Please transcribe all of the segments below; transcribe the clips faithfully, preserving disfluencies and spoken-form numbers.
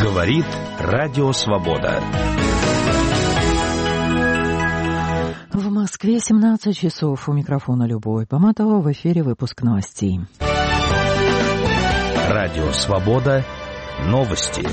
Говорит Радио Свобода. В Москве семнадцать часов. У микрофона Любовь Поматова. В эфире выпуск новостей. Радио Свобода. Новости.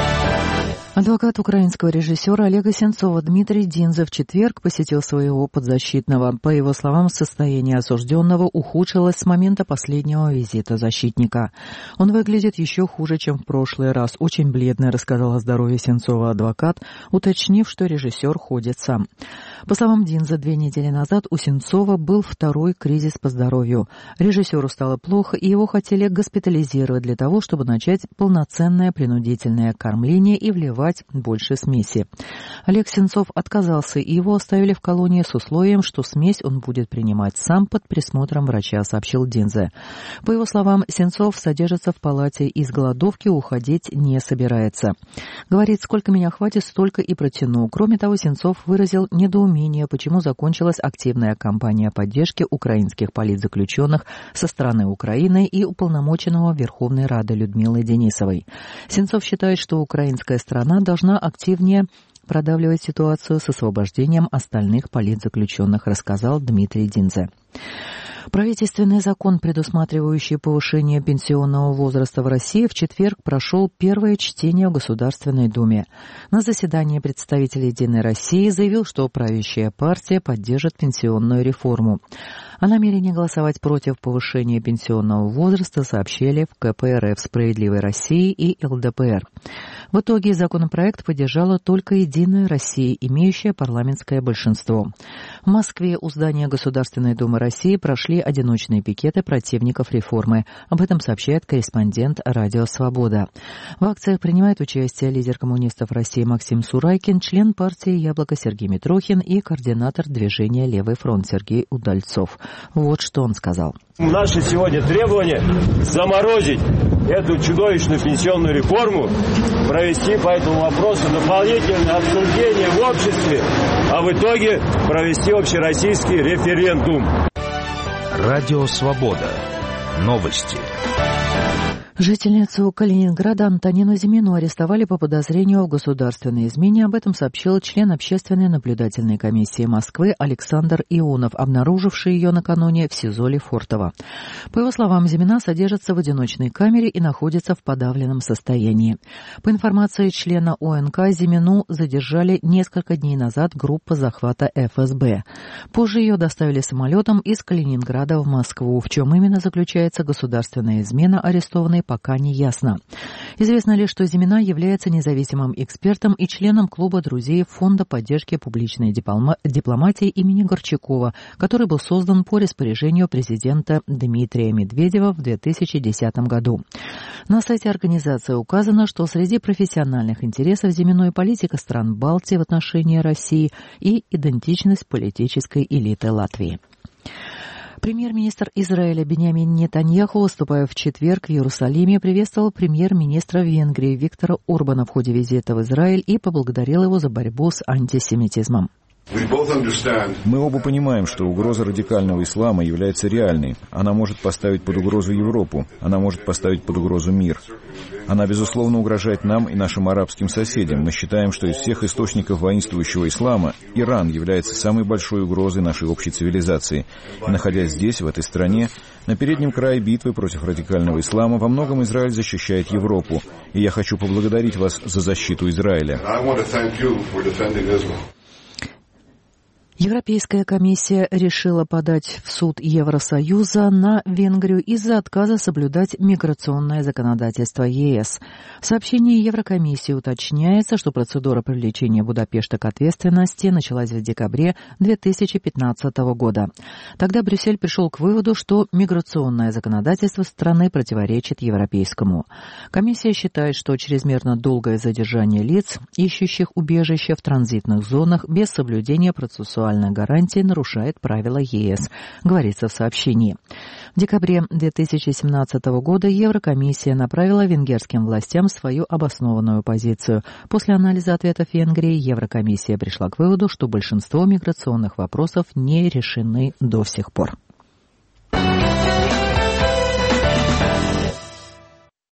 Адвокат украинского режиссера Олега Сенцова Дмитрий Динзе в четверг посетил своего подзащитного. По его словам, состояние осужденного ухудшилось с момента последнего визита защитника. Он выглядит еще хуже, чем в прошлый раз. Очень бледный, рассказал о здоровье Сенцова адвокат, уточнив, что режиссер ходит сам. По словам Динзе, две недели назад у Сенцова был второй кризис по здоровью. Режиссеру стало плохо, и его хотели госпитализировать для того, чтобы начать полноценное принудительное кормление и вливать больше смеси. Олег Сенцов отказался, и его оставили в колонии с условием, что смесь он будет принимать сам под присмотром врача, сообщил Динзе. По его словам, Сенцов содержится в палате и из голодовки уходить не собирается. Говорит, сколько меня хватит, столько и протяну. Кроме того, Сенцов выразил недоумение, почему закончилась активная кампания поддержки украинских политзаключенных со стороны Украины и уполномоченного Верховной Рады Людмилы Денисовой. Сенцов считает, что украинская страна должна активнее продавливать ситуацию с освобождением остальных политзаключенных, рассказал Дмитрий Динзе. Правительственный закон, предусматривающий повышение пенсионного возраста в России, в четверг прошел первое чтение в Государственной Думе. На заседании представитель «Единой России» заявил, что правящая партия поддержит пенсионную реформу. О намерении голосовать против повышения пенсионного возраста сообщили в ка пэ эр эф «Справедливой России» и эл дэ пэ эр. В итоге законопроект поддержала только «Единая Россия», имеющая парламентское большинство. В Москве у здания Государственной Думы России прошли одиночные пикеты противников реформы. Об этом сообщает корреспондент Радио Свобода. В акциях принимает участие лидер коммунистов России Максим Сурайкин, член партии «Яблоко» Сергей Митрохин и координатор движения «Левый фронт» Сергей Удальцов. Вот что он сказал. Наше сегодня требование заморозить эту чудовищную пенсионную реформу, провести по этому вопросу дополнительное обсуждение в обществе, а в итоге провести общероссийский референдум. Радио Свобода. Новости. Жительницу Калининграда Антонину Зимину арестовали по подозрению в государственной измене. Об этом сообщил член Общественной наблюдательной комиссии Москвы Александр Ионов, обнаруживший ее накануне в СИЗО Лефортово. По его словам, Зимина содержится в одиночной камере и находится в подавленном состоянии. По информации члена о эн ка, Зимину задержали несколько дней назад группа захвата эф эс бэ. Позже ее доставили самолетом из Калининграда в Москву. В чем именно заключается государственная измена арестованной, пока не ясно. Известно лишь, что Зимина является независимым экспертом и членом клуба друзей Фонда поддержки публичной диплома- дипломатии имени Горчакова, который был создан по распоряжению президента Дмитрия Медведева в две тысячи десятом году. На сайте организации указано, что среди профессиональных интересов Зиминой политика стран Балтии в отношении России и идентичность политической элиты Латвии. Премьер-министр Израиля Биньямин Нетаньяху, выступая в четверг в Иерусалиме, приветствовал премьер-министра Венгрии Виктора Орбана в ходе визита в Израиль и поблагодарил его за борьбу с антисемитизмом. Мы оба понимаем, что угроза радикального ислама является реальной. Она может поставить под угрозу Европу, она может поставить под угрозу мир. Она, безусловно, угрожает нам и нашим арабским соседям. Мы считаем, что из всех источников воинствующего ислама Иран является самой большой угрозой нашей общей цивилизации. И, находясь здесь, в этой стране, на переднем крае битвы против радикального ислама, во многом Израиль защищает Европу. И я хочу поблагодарить вас за защиту Израиля. Европейская комиссия решила подать в суд Евросоюза на Венгрию из-за отказа соблюдать миграционное законодательство е эс. В сообщении Еврокомиссии уточняется, что процедура привлечения Будапешта к ответственности началась в декабре две тысячи пятнадцатого года. Тогда Брюссель пришел к выводу, что миграционное законодательство страны противоречит европейскому. Комиссия считает, что чрезмерно долгое задержание лиц, ищущих убежище в транзитных зонах без соблюдения процессуальных гарантий нарушает правила е эс, говорится в сообщении. В декабре две тысячи семнадцатого года Еврокомиссия направила венгерским властям свою обоснованную позицию. После анализа ответов Венгрии Еврокомиссия пришла к выводу, что большинство миграционных вопросов не решены до сих пор.